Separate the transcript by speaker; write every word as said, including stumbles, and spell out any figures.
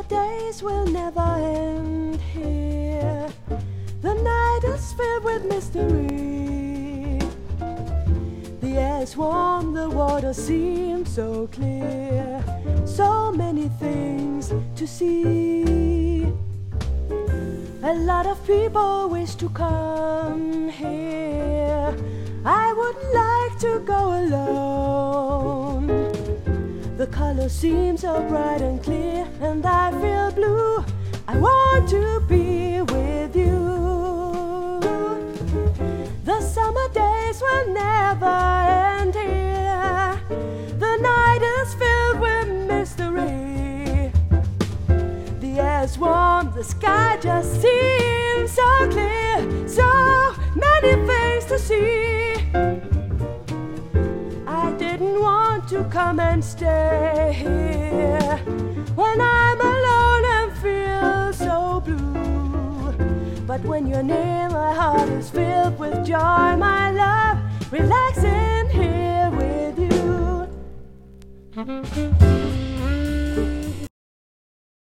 Speaker 1: days will never end here. The night is filled with mystery. The air is warm, the water seems so clear. So many things to see. A lot of people wish to come here. I wouldn't like to go alone. The color seems so bright and clear, and I feel blue. I want to be with you. The summer days will never end here. The night is filled with mystery. The air is warm, the sky just seems so clear. So many things to see. I didn't want to come and stay here when I'm alone and feel so blue. But when you're near, my heart is filled with joy, my love, relaxing here with you.